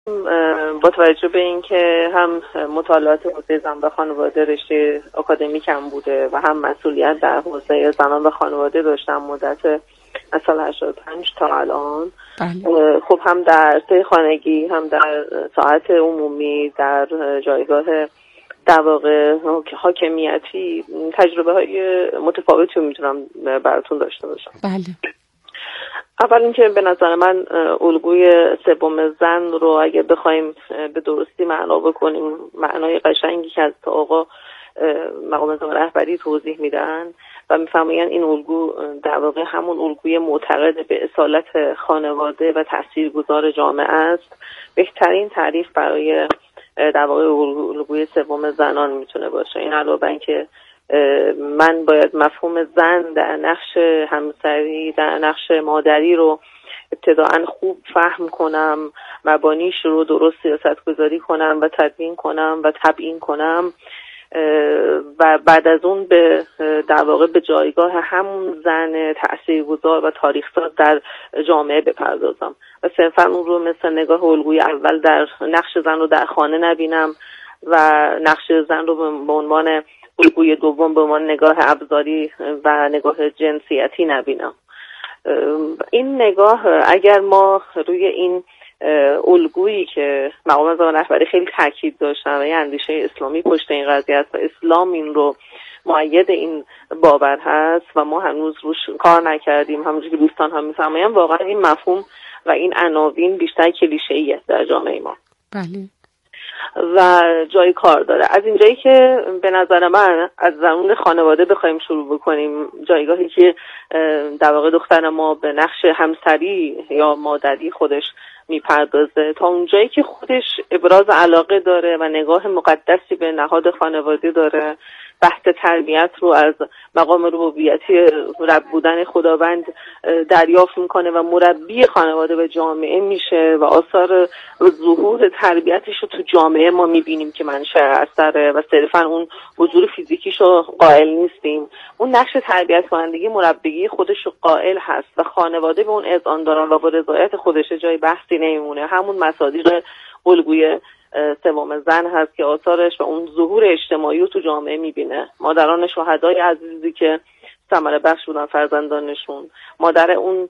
با توجه به اینکه هم مطالعات حوزه زن و خانواده رشته آکادمیکم بوده و هم مسئولیت در حوزه زنان و خانواده داشتم مدت از سال 85 تا الان. خب هم در سه خانگی هم در ساعت عمومی در جایگاه در واقع حاکمیتی تجربه های متفاوتی رو میتونم براتون داشته باشم. بله. اول اینکه به نظر من الگوی سوم زن رو اگه بخوایم به درستی معنا بکنیم، معنای قشنگی که از آقا مقام نظام رهبری توضیح میدن و میفهمین این الگو در واقع همون الگوی معتقد به اصالت خانواده و تاثیرگذار جامعه است، بهترین تعریف برای در واقع الگوی سوم زنان میتونه باشه. این علاوه بر اینکه من باید مفهوم زن در نقش همسری، در نقش مادری رو ابتداعاً خوب فهم کنم، مبانیش رو درست سیاست گذاری کنم و تدوین کنم و تبیین کنم و بعد از اون به در واقع به جایگاه همون زن تاثیرگذار و تاریخ‌ساز در جامعه بپردازم و صرفاً اون رو مثل نگاه الگوی اول در نقش زن رو در خانه نبینم و نقش زن رو به عنوان الگوی دوم به عنوان نگاه ابزاری و نگاه جنسیتی نبینم. این نگاه اگر ما روی این الگویی که مقام نظام رهبری خیلی تاکید داشتن و یه اندیشه اسلامی پشت این قضیه است و اسلام این رو مؤید این باور هست و ما هنوز روش کار نکردیم، همونجوری که دوستان هم میفرمایند، واقعا این مفهوم و این عناوین بیشتر کلیشه‌ایه در جامعه ما. بله. و جای کار داره. از اینجایی که به نظر من از درون خانواده بخوایم شروع بکنیم، جایگاهی که در واقع دختر ما به نقش همسری یا مادری خودش میپردازه، تا اونجایی که خودش ابراز علاقه داره و نگاه مقدسی به نهاد خانواده داره، بحث تربیت رو از مقام ربوبیتی رب بودن خداوند دریافت میکنه و مربی خانواده و جامعه میشه و آثار ظهور تربیتش رو تو جامعه ما میبینیم که منشأ اثره و صرفا اون حضور فیزیکیش رو قائل نیستیم. اون نقش تربیت کنندگی مربیگی خودش رو قائل هست و خانواده به اون اذعان دارن و با رضایت خودش جای بحثی نمیمونه. همون مصادیق الگوی سوم زن هست که آثارش و اون ظهور اجتماعی رو تو جامعه میبینه. مادران شهدای عزیزی که ثمره بخش بودن فرزندانشون، مادر اون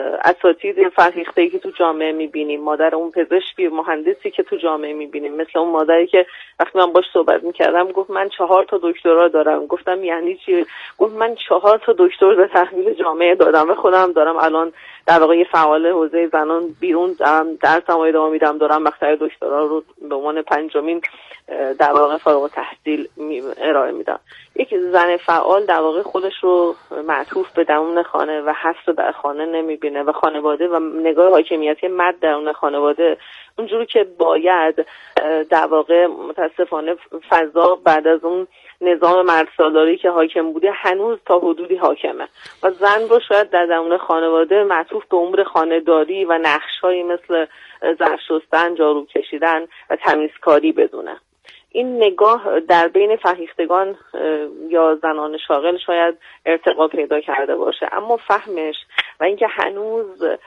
اساتید فرهیخته‌ای که تو جامعه میبینیم، مادر اون پزشکی مهندسی که تو جامعه میبینیم، مثل اون مادری که وقتی من باش صحبت میکردم گفت من 4 تا دکترا دارم. گفتم یعنی چی؟ گفت من 4 تا دکتر به تحویل جامعه دادم و خودم دارم الان در واقع فعال حوزه زنان بیرون درسم ادامه میدم، دارم مقطع دکترا رو به عنوان 5مین در واقع فارغ التحصیل ارائه میدم. یک زن فعال در واقع خودش رو معطوف به درون خانه و حس در خانه نمیبینه و خانواده و نگاه حاکمیتی مرد درون خانواده اونجوری که باید در واقع متاسفانه فضا بعد از اون نظام مردسالاری که حاکم بوده هنوز تا حدودی حاکمه و زن رو شاید در درون خانواده معطوف به امور خانه‌داری و نقش‌هایی مثل ظرف شستن، جارو کشیدن و تمیزکاری بدونه. این نگاه در بین فرهیختگان یا زنان شاغل شاید ارتقا پیدا کرده باشه، اما فهمش و اینکه هنوز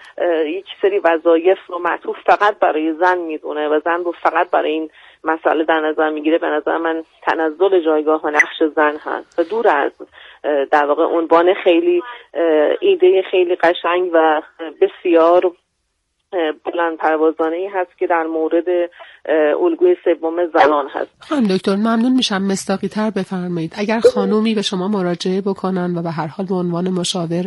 یک سری وظایف رو معطوف فقط برای زن میدونه و زن رو فقط برای این مسئله در نظر میگیره، به نظر من تنزل جایگاه و نقش زن هست و دور از در واقع عنوان خیلی ایده خیلی قشنگ و بسیار بلند پروازانه‌ای هست که در مورد الگوی سوم زنان هست. خانم دکتر ممنون میشم مصداقی تر بفرمایید. اگر خانومی به شما مراجعه بکنن و به هر حال به عنوان مشاور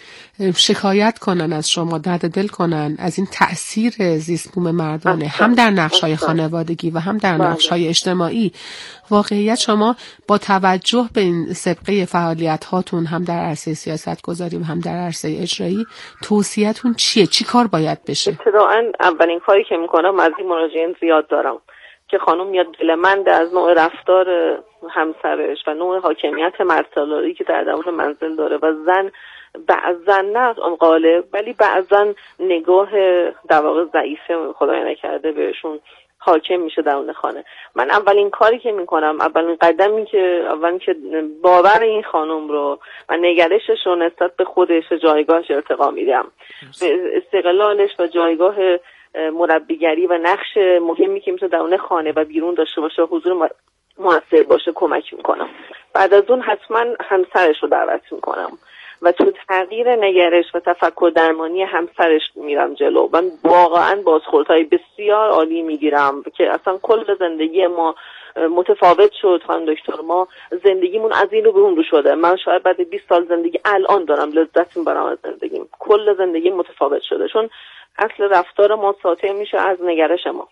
شکایت کنن از شما، درد دل کنن از این تأثیر زیست بوم مردانه هم در نقش‌های خانوادگی و هم در نقش‌های اجتماعی، واقعیت شما با توجه به این سابقه فعالیت هاتون هم در عرصه سیاست گذاری و هم در عرصه اجرایی توصیه‌تون چیه؟ چی کار باید بشه؟ ابتداعاً اولین کاری که میکنم از این مراجعین زیاد دارم که خانم میاد دلمند از نوع رفتار همسرش و نوع حاکمیت مردسالاری که در درون منزل داره و زن بعضا نه غالب ولی بعضا نگاه در واقع ضعیفه خدای نکرده بهشون حاکم میشه درون خانه. من اولین کاری که میکنم، اولین قدمی که باور این خانم رو و نگرشش رو نسبت به خودش جایگاهش ارتقا میدم، به استقلالش و جایگاه مربیگری و نقش مهمی که میتونه درون خانه و بیرون داشته باشه و حضور موثر باشه کمک میکنم. بعد از اون حتما همسرش رو دعوت میکنم و تو تغییر نگرش و تفکر درمانی همسرش میرم جلو. من واقعا بازخوردهای بسیار عالی میگیرم که اصلا کل زندگی ما متفاوت شد. خانم دکتر، ما زندگیمون از این رو به اون رو شده. من شاید بعد 20 سال زندگی الان دارم لذت میبرم از زندگیم. کل زندگی متفاوت شده چون اصل رفتار ما ساطع میشه از نگرش ما.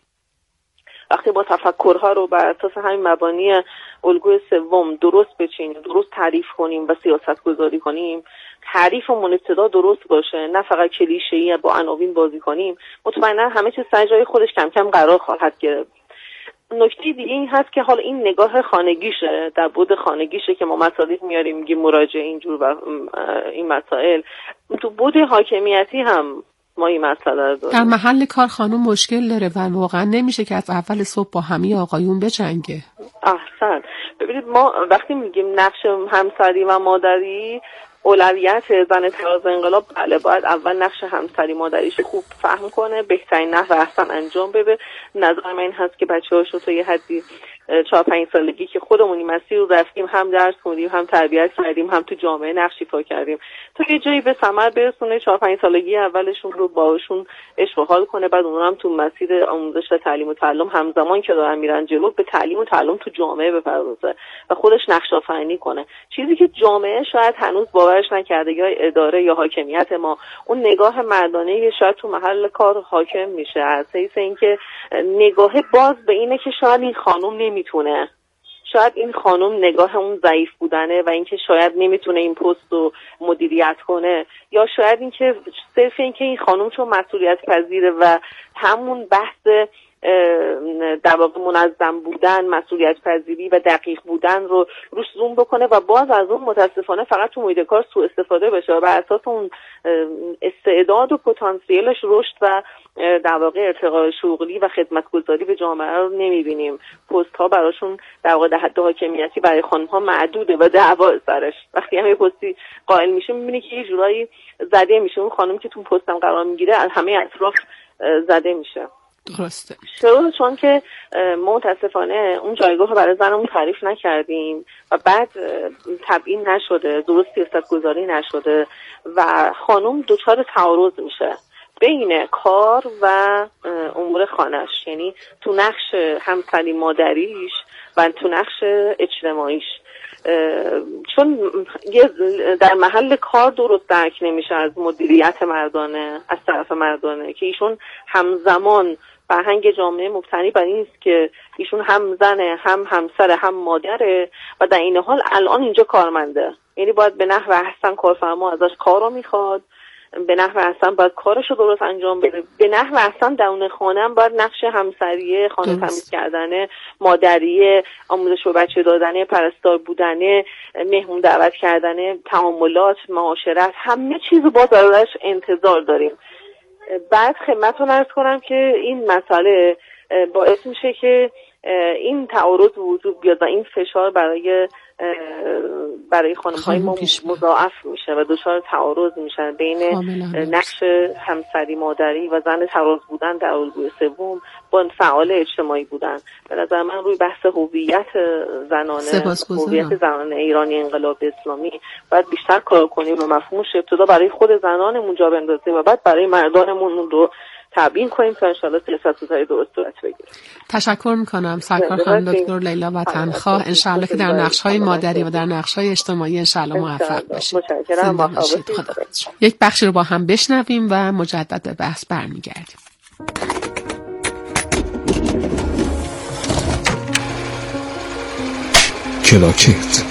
وقتی با تفکرها رو بر اساس همین مبانی الگوی سوم درست بچینیم، درست تعریف کنیم و سیاست گذاری کنیم، تعریفمون ابتدا درست باشه، نه فقط کلیشه‌ای با عناوین بازی کنیم، مطمئنا همه چیز سر جای خودش کم کم قرار خواهد گرفت. نکته دیگه این هست که حالا این نگاه خانگیشه، در بود خانگیشه که ما مصادیق میاریم میگیم مراجعه اینجور و این مسائل. تو بود حاکمیتی هم ما این مسئله رو داریم. در محل کار خانم مشکل داره و واقعا نمیشه که از اول صبح با همه آقایون بجنگه. احسن. ببینید ما وقتی میگیم نقش همسری و مادری، اولویت زن تراز انقلاب بله باید اول نقش همسری مادریش خوب فهم کنه، بهترین نحو احسن انجام بده. نظر من این هست که بچه‌هاشو تا یه حدی 4-5 سالگی که خودمون این مسیر رو رفتیم، هم درس خوندیم، هم تربیت کردیم، هم تو جامعه نقش ایفا کردیم، تا یه جایی به ثمر برسونه. 4-5 سالگی اولشون رو باهاشون عشق و حال کنه، بعد اونها هم تو مسیر آموزش و تعلیم و تعلم همزمان که دارن میرن جلو به تعلیم و تعلم تو جامعه بپردازه و خودش نقش آفرینی کنه. چیزی که جامعه شاید هنوز باورش نکرده، یا اداره یا حاکمیت ما، اون نگاه مردانه شاید تو محل کار حاکم میشه، از حیث اینکه نگاه باز به اینه که شاید این خانم نمیتونه، شاید این خانم نگاه اون ضعیف بودنه و اینکه شاید نمیتونه این پست رو مدیریت کنه، یا شاید اینکه صرف اینکه این خانم چون مسئولیت پذیره و همون بحث در واقع منظم بودن، مسئولیت پذیری و دقیق بودن رو روش زوم بکنه و باز از اون متاسفانه فقط تو محیط کار سوء استفاده بشه و بر اساس اون استعداد و پتانسیلش رشد و در واقع ارتقای شغلی و خدمتگزاری به جامعه رو نمیبینیم. پست ها براشون در واقع در حد حاکمیتی برای خانم ها معدوده و دعوا سرش. وقتی همه پستی قائل میشه میبینی که یه جورایی زده میشه، اون خانم که تو پستم قرار میگیره از همه اطراف زده میشه. درسته. چون که ما متاسفانه اون جایگاه رو برای زنمون تعریف نکردیم و بعد تبیین نشده، درست سیاست گذاری نشده و خانم دچار تعارض میشه بین کار و امور خانش، یعنی تو نقش همسری مادریش و تو نقش اجتماعیش. چون در محل کار درست درک نمیشه از مدیریت مردانه از طرف مردانه که ایشون همزمان فرهنگ جامعه مبتنی بر این است که ایشون هم زنه، هم همسر، هم مادره و در این حال الان اینجا کارمنده، یعنی باید به نحو احسن کارفرما ازش کار رو میخواد، به نحو احسن باید کارشو درست انجام بده، به نحو احسن درون خانه هم باید نقش همسریه، خانه تمیز کردنه، مادریه، آموزش به بچه دادنه، پرستار بودنه، مهمون دعوت کردنه، تعاملات، معاشرت، همه چیزو باز ازش انتظار داریم. بعد خدمتتون عرض کنم که این مسئله باعث میشه که این تعارض وجود بیاد و این فشار برای خانم‌های ما مضاعف میشه و دچار تعارض میشن بین نقش همسری مادری و زن تراز بودن در الگوی سوم با فعال اجتماعی بودن. به نظر من روی بحث هویت زنان ایرانی انقلاب اسلامی باید بیشتر کار کنیم و مفهومش ابتدا برای خود زنانمون جا بندازیم و بعد برای مردانمون اون رو تبیین کنیم تا انشاءالله سیاست‌گذاری درست صورت بگیره. تشکر میکنم سرکار خانم دکتر لیلا وطنخواه. انشاءالله که در نقش‌های مادری و در نقش‌های اجتماعی انشاءالله موفق باشید. متشکرم. یک بخشی رو با هم بشنویم و مجدد به بحث برمیگردیم. کلاکت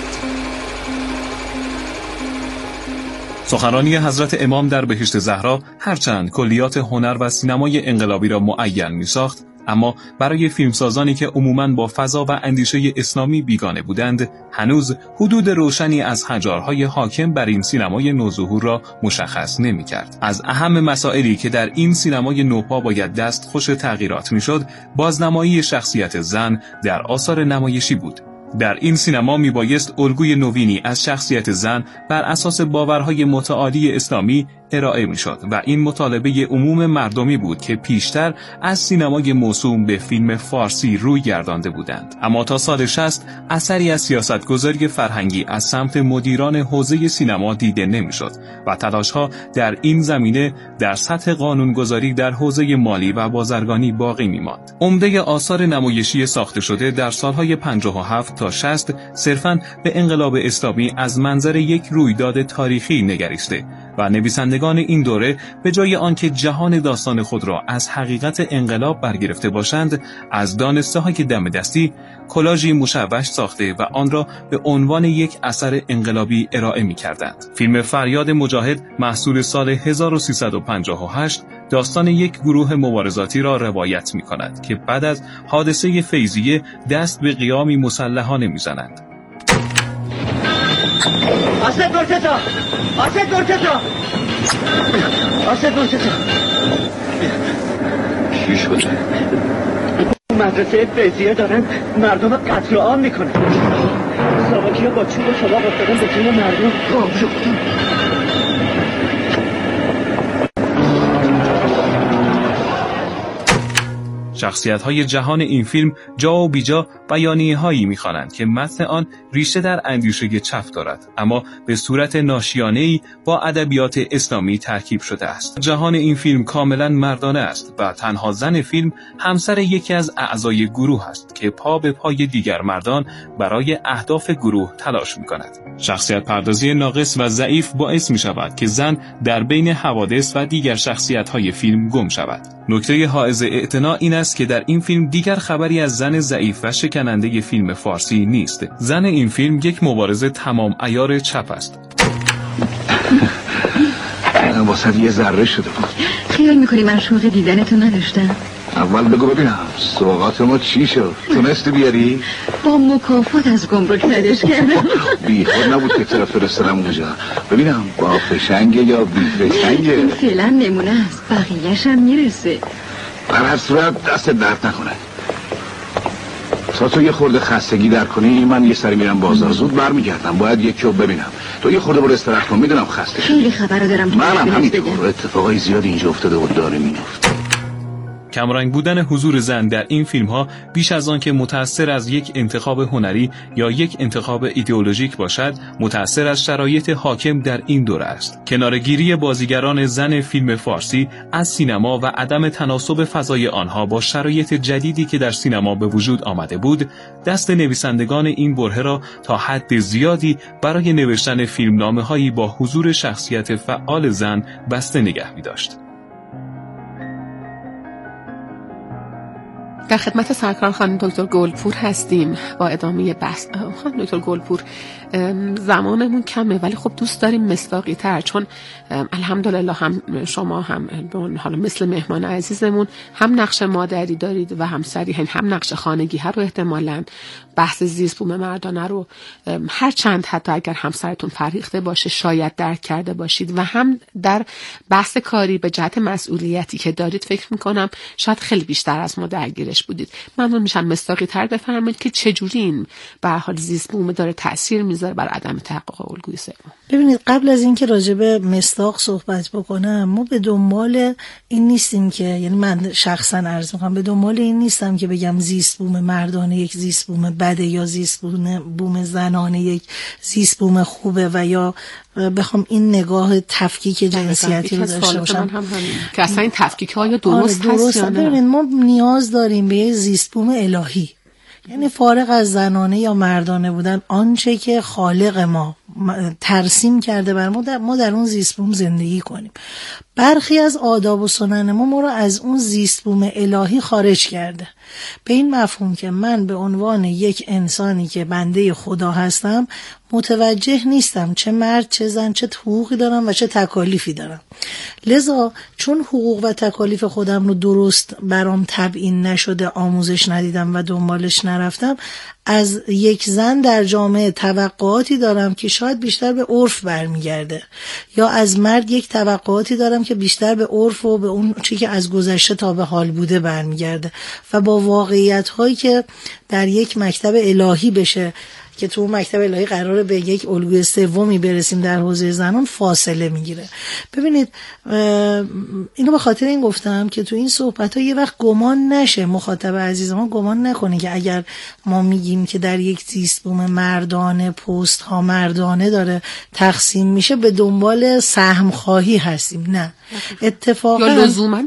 سخنرانی حضرت امام در بهشت زهرا هرچند کلیات هنر و سینمای انقلابی را معین می‌ساخت، اما برای فیلمسازانی که عموماً با فضا و اندیشه اسلامی بیگانه بودند، هنوز حدود روشنی از هجارهای حاکم بر این سینمای نوظهور را مشخص نمی‌کرد. از اهم مسائلی که در این سینمای نوپا باید دستخوش تغییرات می‌شد، بازنمایی شخصیت زن در آثار نمایشی بود. در این سینما میبایست الگوی نوینی از شخصیت زن بر اساس باورهای متعالی اسلامی ارائه میشد و این مطالبه عموم مردمی بود که پیشتر از سینمای موسوم به فیلم فارسی روی گردانده بودند. اما تا سال 60 اثری از سیاستگذاری فرهنگی از سمت مدیران حوزه سینما دیده نمیشد و تلاش‌ها در این زمینه در سطح قانونگذاری در حوزه مالی و بازرگانی باقی می‌ماند. عمده آثار نمایشی ساخته شده در سالهای 57 تا 60 صرفاً به انقلاب اسلامی از منظر یک رویداد تاریخی نگریسته و نویسندگان این دوره به جای آنکه جهان داستان خود را از حقیقت انقلاب برگرفته باشند، از دانسته‌های دم دستی کلاژی مشوش ساخته و آن را به عنوان یک اثر انقلابی ارائه می‌کردند. فیلم فریاد مجاهد محصول سال 1358 داستان یک گروه مبارزاتی را روایت می‌کند که بعد از حادثه فیضیه دست به قیامی مسلحانه می‌زنند. آسد برکتا! آسد برکتا! آسد برکتا! چی شده؟ مدرسه فیضیه دارن مردم قتل عام میکنن. ساواکی ها با چوب و چلاق افتادن به جون مردم. شخصیت‌های جهان این فیلم جا و بیجا بیانیه‌هایی می‌خوانند که متن آن ریشه در اندیشه چپ دارد، اما به صورت ناشیانه‌ای با ادبیات اسلامی ترکیب شده است. جهان این فیلم کاملاً مردانه است و تنها زن فیلم همسر یکی از اعضای گروه است که پا به پای دیگر مردان برای اهداف گروه تلاش می‌کند. شخصیت پردازی ناقص و ضعیف باعث می‌شود که زن در بین حوادث و دیگر شخصیت‌های فیلم گم شود. نکته حائز اعتنا این است که در این فیلم دیگر خبری از زن ضعیف و شکننده فیلم فارسی نیست. زن این فیلم یک مبارز تمام عیار چپ است. واسه یه ذره شده بود. خیال میکنی من شوق دیدنتو نداشتم؟ اول بگو ببینم سوغات ما چی شد؟ تونستی بیاری؟ با مکافات از گمرک ردش کردم. بی خود نبود که طرف فرسترم اونجا. ببینم با فشنگه یا بی فشنگه؟ این فعلا نمونه است، بقیه‌ش هم میرسه. در هر صورت دست درد نکنه. تا تو یه خورده خستگی در کنی من یه سری میرم بازار، زود برمیگردم. باید یکی رو ببینم. تو یه خورده برو استراحت کن، میدونم خسته شدی. خیلی خبر دارم. منم همینطور. اتفاقای زیاد اینجا افتاده و داره میفته. کمرنگ بودن حضور زن در این فیلم‌ها بیش از آن که متأثر از یک انتخاب هنری یا یک انتخاب ایدئولوژیک باشد، متأثر از شرایط حاکم در این دوره است. کنارگیری بازیگران زن فیلم فارسی از سینما و عدم تناسب فضای آنها با شرایط جدیدی که در سینما به وجود آمده بود، دست نویسندگان این برهه را تا حد زیادی برای نوشتن فیلمنامه‌هایی با حضور شخصیت فعال زن بسته نگه می‌داشت. در خدمت سرکار خانم دکتر گلپور هستیم با ادامه بحث. خانم دکتر گلپور، زمانمون کمه ولی خب دوست داریم مصداقی تر، چون الحمدلله هم شما هم حالا مثل مهمان عزیزمون هم نقش مادری دارید و همسری، هم نقش خانگی ها رو احتمالاً بحث زیست بوم مردانه رو هر چند حتی اگر همسرتون فرهیخته باشه شاید درک کرده باشید و هم در بحث کاری به جهت مسئولیتی که دارید فکر میکنم شاید خیلی بیشتر از ما درگیرش بودید. ممنون میشم مصداقی تر بفرمایید که چجوری این به هر حال زیست بوم داره تاثیر میذاره بر عدم تحقق الگوی سوم. ببینید، قبل از اینکه راجع به مصداق صحبت بکنم، ما به دنبال این نیستیم که، یعنی من شخصا عرض میکنم به دنبال این نیستم که بگم زیست بوم مردانه یک زیست بوم بده یا زیست بوم زنانه یک زیست بوم خوبه و یا بخوام این نگاه تفکیک جنسیتی رو داشته باشم که اصلا این تفکیک ها یا درست هست یا نه. ببینید، ما نیاز داریم به یک زیست بوم الهی، یعنی فارغ از زنانه یا مردانه بودن، آنچه که خالق ما ترسیم کرده بر ما در اون زیست بوم زندگی کنیم. برخی از آداب و سنن ما رو از اون زیست بوم الهی خارج کرده، به این مفهوم که من به عنوان یک انسانی که بنده خدا هستم متوجه نیستم چه مرد چه زن چه حقوقی دارم و چه تکالیفی دارم. لذا چون حقوق و تکالیف خودم رو درست برام تبیین نشده، آموزش ندیدم و دنبالش نرفتم، از یک زن در جامعه توقعاتی دارم که شاید بیشتر به عرف برمیگرده، یا از مرد یک توقعاتی دارم که بیشتر به عرف و به اون چیزی که از گذشته تا به حال بوده برمیگرده و با واقعیت هایی که در یک مکتب الهی بشه که تو مکتب الهی قراره به یک الگوی سومی برسیم در حوزه زنان فاصله میگیره. ببینید اینو به خاطر این گفتم که تو این صحبت‌ها یه وقت گمان نشه، مخاطب عزیز ما گمان نکنه که اگر ما میگیم که در یک زیست بوم مردانه پست ها مردانه داره تقسیم میشه به دنبال سهم خواهی هستیم. نه، اتفاقا یا لزوما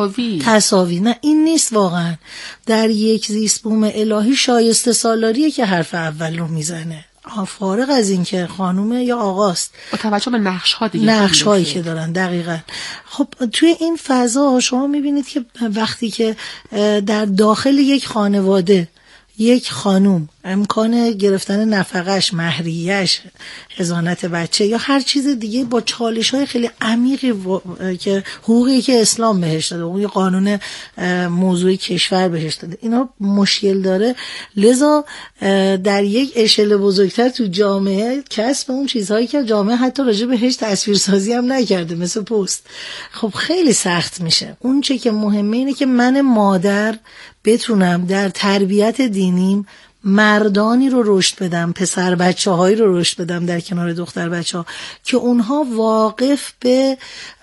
تساوی نه، این نیست. واقعا در یک زیست بوم الهی شایسته سالاریه که حرف اول رو میزنه، فارغ از این که خانومه یا آقاست، با توجه به نقش هایی که دارن. دقیقاً. خب توی این فضا شما میبینید که وقتی که در داخل یک خانواده یک خانوم امکان گرفتن نفقش، مهریه‌اش، حضانت بچه یا هر چیز دیگه با چالش‌های خیلی عمیقی که حقوقی که اسلام بهش داده، حقوقی قانون موضوعی کشور بهش داده، اینا مشکل داره، لذا در یک اشل بزرگتر تو جامعه کسب اون چیزهایی که جامعه حتی راجع بهش تصویرسازی هم نکرده مثل پست، خب خیلی سخت میشه. اون چه که مهمه اینه که من مادر بتونم در تربیت دینیم مردانی رو رشد بدم، پسر بچه هایی رو رشد بدم در کنار دختر بچه ها که اونها واقف به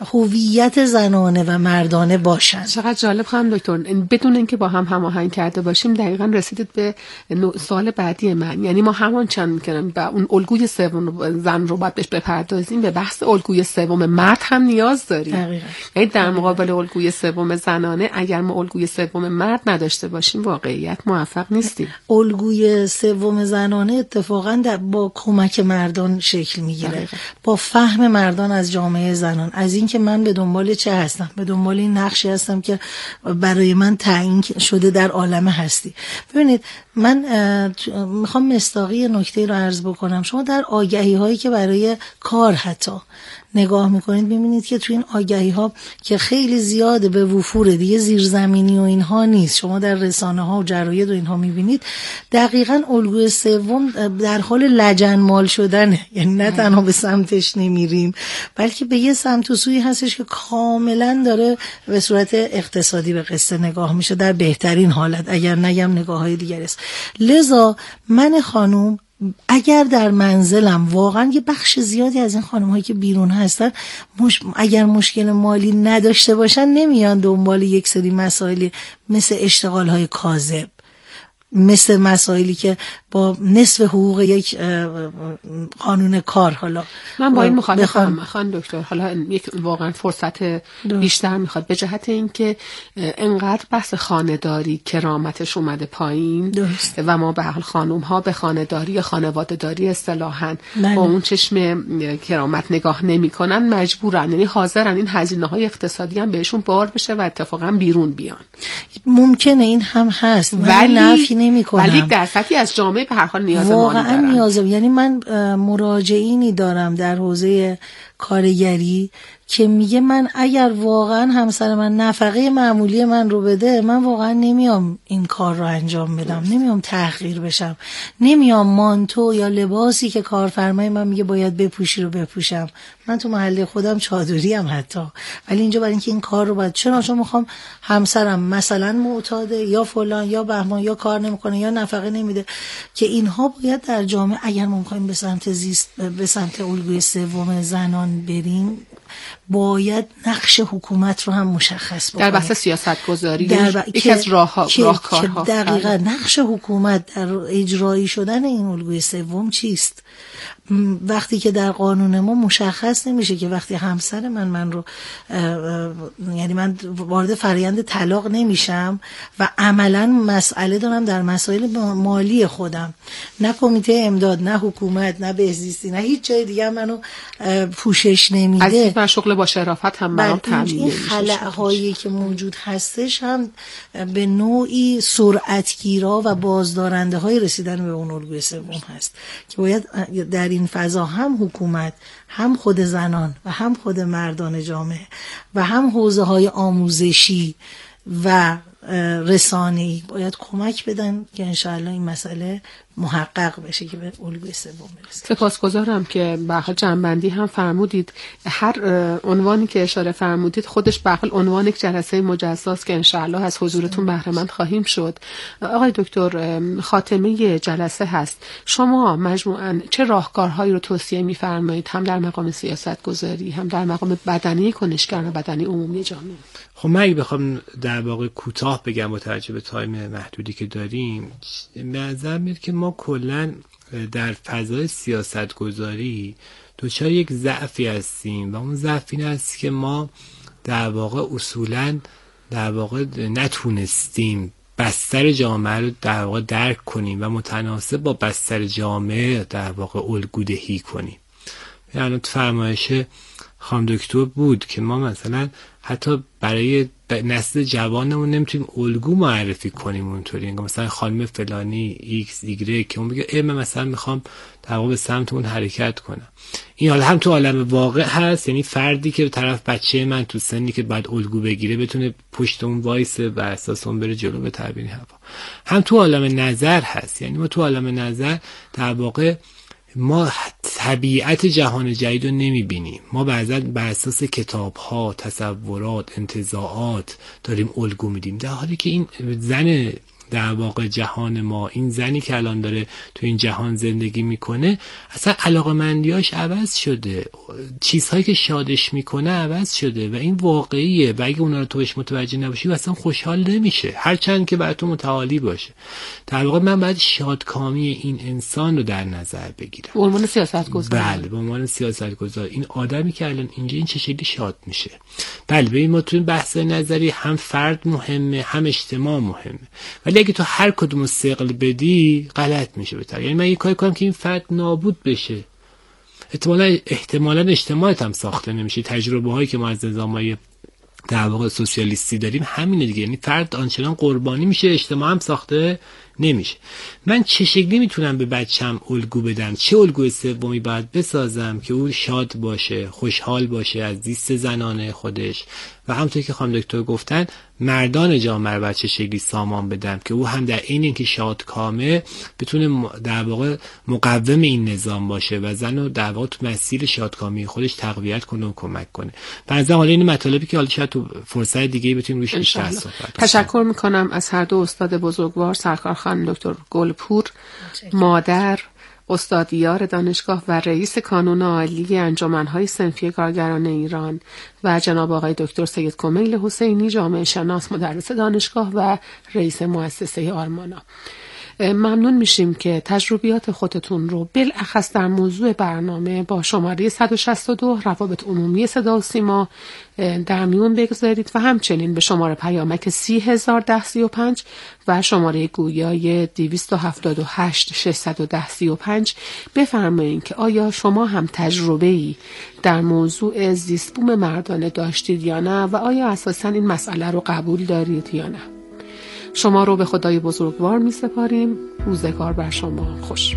هویت زنانه و مردانه باشن. چقدر جالب خانم دکتر، بدون اینکه با هم هماهنگ کرده باشیم دقیقاً رسیدید به سوال بعدی من. یعنی ما همان چند میکنم به اون الگوی سوم زن رو باید بهش بپردازیم، به بحث الگوی سوم مرد هم نیاز داریم. دقیقاً. یعنی در مقابل الگوی سوم زنانه اگر ما الگوی سوم مرد نداشته باشیم واقعیت موفق نیستیم. الگوی سوم زنانه اتفاقا با کمک مردان شکل میگیره، با فهم مردان از جامعه زنان، از این که من به دنبال چه هستم، به دنبال این نقشی هستم که برای من تعیین شده در عالم هستی. ببینید من میخوام مصداقی نکته رو عرض بکنم. شما در آگهی هایی که برای کار حتی نگاه میکنید میبینید که تو این آگهی ها که خیلی زیاده به وفور دیگه زیرزمینی و اینها نیست، شما در رسانه ها و جراید و اینها میبینید دقیقاً الگوی سوم در حال لجنمال شدنه. یعنی نه تنها به سمتش نمیریم بلکه به یه سمت و سوی هستش که کاملا داره به صورت اقتصادی به قصه نگاه میشه، در بهترین حالت، اگر نگم نگاه های دیگر است. لذا من خانوم اگر در منزلم واقعا یه بخش زیادی از این خانم هایی که بیرون هستن اگر مشکل مالی نداشته باشن نمیان دنبال یک سری مسائلی مثل اشتغال های کاذب، مثل مسائلی که با نصف حقوق یک قانون کار. حالا من با این مخالفم خانم دکتر. حالا یک واقعا فرصت بیشتر میخواد به جهت اینکه انقدر بحث خانه‌داری کرامتش اومده پایین و ما به حال خانم ها به خانه‌داری یا خانواده داری اصطلاحاً با اون چشم کرامت نگاه نمیکنن، مجبورن، یعنی حاضرن این هزینه‌های اقتصادی هم بهشون بار بشه و اتفاقا بیرون بیان. ممکنه این هم هست ولی نفی نمیکنم، ولی در سطحی از جامعه به هر حال نیاز مالی دارن. واقعا نیازه. یعنی من مراجعینی دارم در حوزه کارگری که میگه من اگر واقعا همسر من نفقه معمولی من رو بده من واقعا نمیام این کار رو انجام بدم، نمیام تحقیر بشم، نمیام مانتو یا لباسی که کارفرمای من میگه باید بپوشی رو بپوشم. من تو محله خودم چادری ام حتی، ولی اینجا برای اینکه این کار رو باید چون میخوام همسرم مثلا معتاده یا فلان یا بهمان یا کار نمیکنه یا نفقه نمیده، که اینها باید در جامعه اگر ما میخوایم به سمت الگوی سوم زنان بریم باید نقش حکومت رو هم مشخص بکنیم در بحث سیاست گذاری. یکی از راهکارها دقیقاً نقش حکومت در اجرایی شدن این الگوی سوم چیست. وقتی که در قانون ما مشخص نمیشه که وقتی همسر من رو یعنی من وارد فرآیند طلاق نمیشم و عملاً مسئله دارم در مسائل مالی خودم، نه کمیته امداد، نه حکومت، نه بهزیستی، نه هیچ جای دیگه منو پوشش نمیده، از شغل با شرافت هم برام تامین این خلأهایی که موجود هستش هم به نوعی سرعتگیرا و بازدارنده های رسیدن به اون الگوی سوم هست که باید در این فضا هم حکومت، هم خود زنان و هم خود مردان جامعه و هم حوزه های آموزشی و رسانه‌ای باید کمک بدن که انشاءالله این مسئله محقق بشه که به الگوی سوم برسه. سپاسگزارم که به حال جنبندی هم فرمودید. هر عنوانی که اشاره فرمودید خودش به حال عنوان یک جلسه مجزاست که انشاءالله از حضورتون بهره مند خواهیم شد. آقای دکتر، خاتمه جلسه هست. شما مجموعاً چه راهکارهایی رو توصیه می‌فرمایید هم در مقام سیاست‌گذاری هم در مقام بدنی کنشگر و بدنی عمومی جامعه؟ خب من اگه بخوام در واقع کوتاه بگم با توجه به تایم محدودی که داریم، به نظر میاد که ما کلا در فضای سیاستگذاری دچار یک ضعفی هستیم و اون ضعف این است که ما در واقع اصولا در واقع نتونستیم بستر جامعه رو در واقع درک کنیم و متناسب با بستر جامعه در واقع الگودهی کنیم. یعنی فرمایش خانم دکتر بود که ما مثلا حتی برای نسل جوانمون نمیتونیم الگو معرفی کنیم اونطوری، مثلا خانم فلانی ایکس ایگره که اون بگه من مثلا میخوام در واقع به سمت اون حرکت کنم. این حالا هم تو عالم واقع هست، یعنی فردی که به طرف بچه من تو سنی که بعد الگو بگیره بتونه پشت اون وایسه و اساس اون بره جلو به تعبیر هوا. هم تو عالم نظر هست، یعنی ما تو عالم نظر در واقع ما طبیعت جهان جدید رو نمیبینیم. ما بعضا بر اساس کتاب‌ها، تصورات، انتزاعات داریم الگو میدیم، در حالی که این زن در واقع جهان ما، این زنی که الان داره تو این جهان زندگی میکنه، اصلا علاقمندیاش عوض شده، چیزهایی که شادش میکنه عوض شده و این واقعیه و اگه اونا رو توش متوجه نباشی اصلا خوشحال نمیشه، هرچند که برای تو متعالی باشه. در واقع من باید شادکامی این انسان رو در نظر بگیرم به عنوان سیاستگزار. بله، به عنوان سیاستگزار. این آدمی که الان اینجا این چه شکلی شاد میشه. بله، ببین ما تو این بحث نظری هم فرد مهمه هم اجتماع مهمه، ولی اگه تو هر کدوم رو ثقل بدی غلط میشه بهتر. یعنی من یه کاری کنم که این فرد نابود بشه، احتمالاً اجتماعت هم ساخته نمیشه. تجربه هایی که ما از نظامای در واقع سوسیالیستی داریم همینه دیگه، یعنی فرد آنچنان قربانی میشه اجتماع هم ساخته نمیشه. من چه شکلی میتونم به بچم الگو بدم، چه الگوی سومی باید بسازم که او شاد باشه، خوشحال باشه از زیست زنانه خودش و همونطور که خانم دکتر گفتن مردان جامعه رو چه شکلی سامان بدم که او هم در این اینکه شادکامه بتونه در واقع مقوم این نظام باشه و زن رو در واقع تو مسیر شادکامی خودش تقویت کنه و کمک کنه. بعضی حالا این مطالبی که حالا شاید تو فرصت دیگه بتونیم روش بیشتر صحبت کنیم. تشکر میکنم از هر دو استاد بزرگوار، سرکار خانم دکتر گلپور، مادر، استادیار دانشگاه و رئیس کانون عالی انجمن‌های صنفی کارگران ایران و جناب آقای دکتر سید کمیل حسینی، جامعه شناس، مدرس دانشگاه و رئیس مؤسسه آرمانا. ممنون میشیم که تجربیات خودتون رو بالاخص در موضوع برنامه با شماره 162 روابط عمومی صدا و سیما در میون بگذارید و همچنین به شماره پیامک 301035 و شماره گویای 278 61035 بفرمایید که آیا شما هم تجربه‌ای در موضوع زیستبوم مردانه داشتید یا نه و آیا اساساً این مسئله رو قبول دارید یا نه. شما رو به خدای بزرگوار می سپاریم. روزگار بر شما خوش.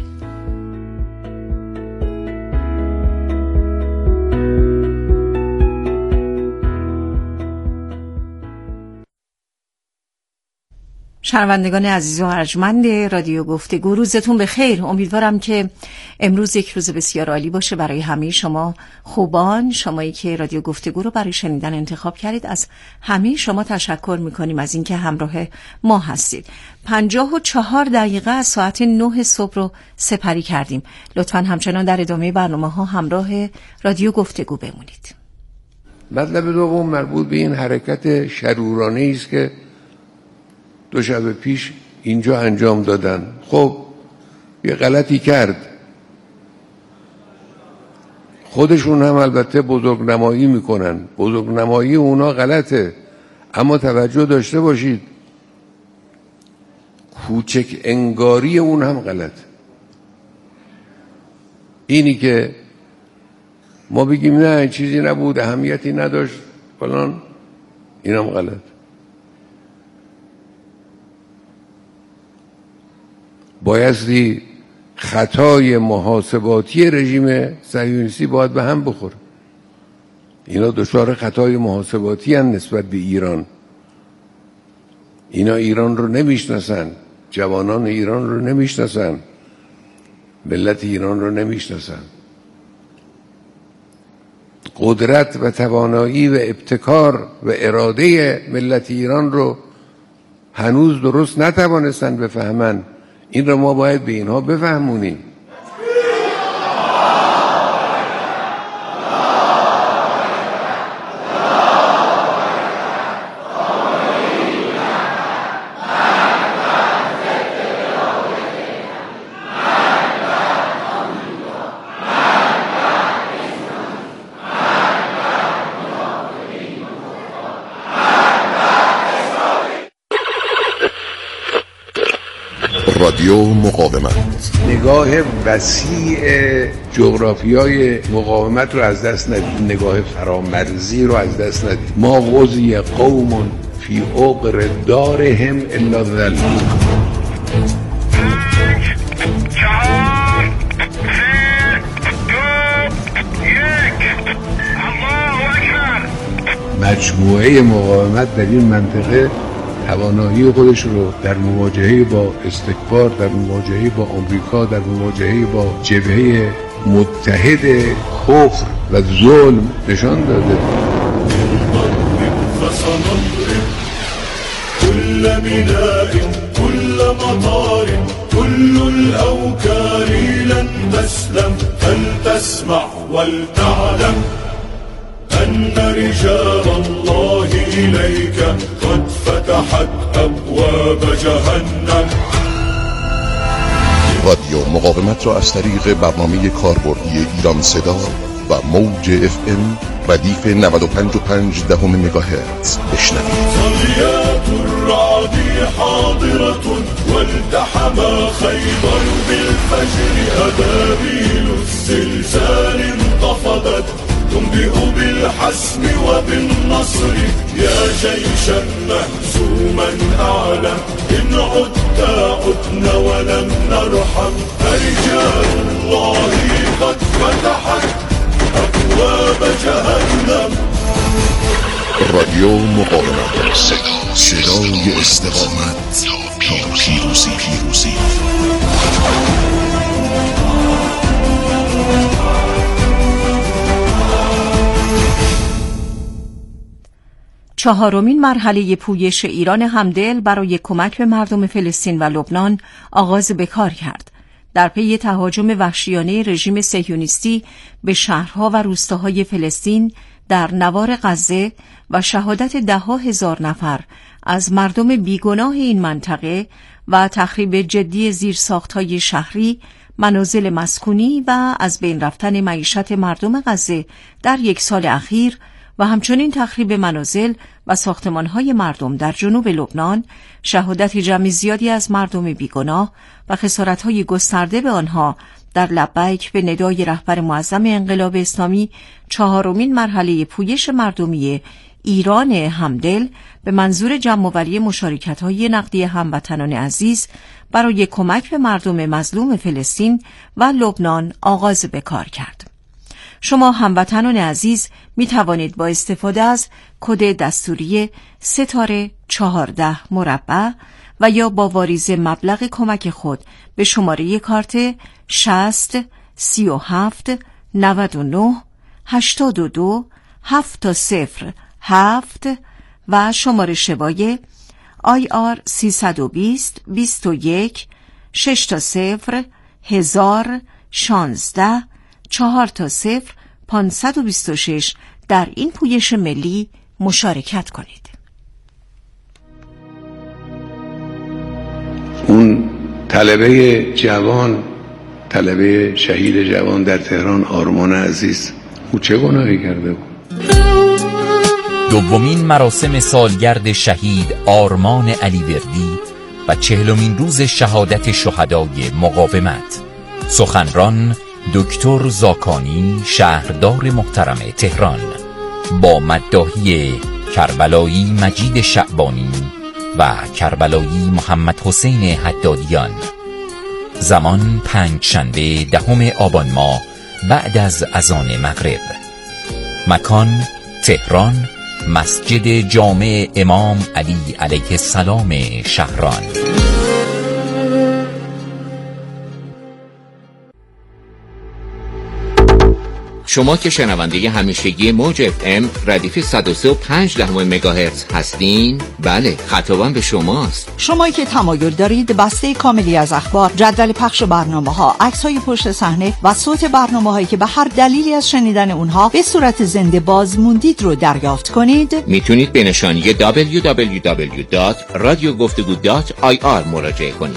شنوندگان عزیز و ارجمند رادیو گفتگو، روزتون بخیر. امیدوارم که امروز یک روز بسیار عالی باشه برای همه شما خوبان، شمایی که رادیو گفتگو رو برای شنیدن انتخاب کردید. از همه شما تشکر میکنیم از اینکه همراه ما هستید. 54 دقیقه از ساعت 9 صبح رو سپری کردیم. لطفاً همچنان در ادامه برنامه‌ها همراه رادیو گفتگو بمونید. مطلب دوم مربوط به این حرکت شرورانه است که دو شب پیش اینجا انجام دادن. خب یه غلطی کرد، خودشون هم البته بزرگنمایی میکنن، بزرگنمایی اونا غلطه، اما توجه داشته باشید کوچک انگاری اون هم غلط. اینی که ما بگیم نه چیزی نبود، اهمیتی نداشت فلان، اینم غلط. بایستی خطای محاسباتی رژیم صهیونیستی باید به هم بخوره. اینا دچار خطای محاسباتی هستند نسبت به ایران. اینا ایران رو نمیشناسن، جوانان ایران رو نمیشناسن. ملت ایران رو نمیشناسن. قدرت و توانایی و ابتکار و اراده ملت ایران رو هنوز درست نتوانستن بفهمن. این رو ما باید به اینها بفهمونیم. رادیو مقاومت. نگاه وسیع جغرافیای مقاومت رو از دست ندید، نگاه فرامرزی رو از دست ندید. ما غزی قوم فی عقر دارهم الا ذل. مجموعه مقاومت در این منطقه توانایی خودش رو در مواجهه با استکبار، در مواجهه با آمریکا، در مواجهه با جبهه متحد کفر و ظلم نشان داده. كل بناء كل مطار كل الأوكار لن تسلم فلتسمع ولتعلم أن رجال الله إليك قد فتحت أبواب جهنم. رادیو مقاومت را از طریق برنامه کاربردی ایران صدا و موج FM ردیف 95.5 مگاهرتز بشنوید. صليات الرعد حاضرة والتحم خيبر بالفجر أبابيل الزلزال انتفضت تنبئ بالحسم وبالنصر يا جيشا مهزوما أعلم إن عدت عدنا ولم نرحم فرجال الله قد فتحت أبواب جهنم. رادیو مقاومت، صدای استقامت تا پیروزی. چهارمین مرحله پویش ایران همدل برای کمک به مردم فلسطین و لبنان آغاز به کار کرد. در پی تهاجم وحشیانه رژیم صهیونیستی به شهرها و روستاهای فلسطین در نوار غزه و شهادت ده‌ها هزار نفر از مردم بیگناه این منطقه و تخریب جدی زیرساخت‌های شهری، منازل مسکونی و از بین رفتن معیشت مردم غزه در یک سال اخیر و همچنین تخریب منازل و ساختمان‌های مردم در جنوب لبنان، شهادت جمع زیادی از مردم بیگناه و خسارت‌های گسترده به آنها در لبیک به ندای رهبر معظم انقلاب اسلامی چهارمین مرحله پویش مردمی ایران همدل به منظور جمع‌آوری مشارکت‌های نقدی هموطنان عزیز برای کمک به مردم مظلوم فلسطین و لبنان آغاز به کار کرد. شما هموطنان عزیز می توانید با استفاده از کد دستوری ستاره 14 مربع و یا با واریز مبلغ کمک خود به شماره کارت 60 37 99 82 707 و شماره شبای IR 320 21 6 1000 16 4 526 در این پویش ملی مشارکت کنید. اون طلبه جوان، طلبه شهید جوان در تهران، آرمان عزیز، او چه گناهی کرده بود؟ دومین مراسم سالگرد شهید آرمان علیوردی و 40مین روز شهادت شهدای مقاومت. سخنران دکتر زاکانی، شهردار محترم تهران، با مداحی کربلایی مجید شعبانی و کربلایی محمد حسین حدادیان. زمان پنجشنبه 10 آبان ماه بعد از اذان مغرب. مکان تهران، مسجد جامع امام علی علیه السلام شهران. شما که شنونده همیشگی موج FM ردیف 103.5 مگاهرتز هستین، بله خطابم به شماست. شما که تمایل دارید بسته کاملی از اخبار، جدول پخش برنامه‌ها، عکس‌های پشت صحنه و صوت برنامه‌هایی که به هر دلیلی از شنیدن اونها به صورت زنده باز موندید رو دریافت کنید، میتونید به نشانی www.radiogoftego.ir مراجعه کنید.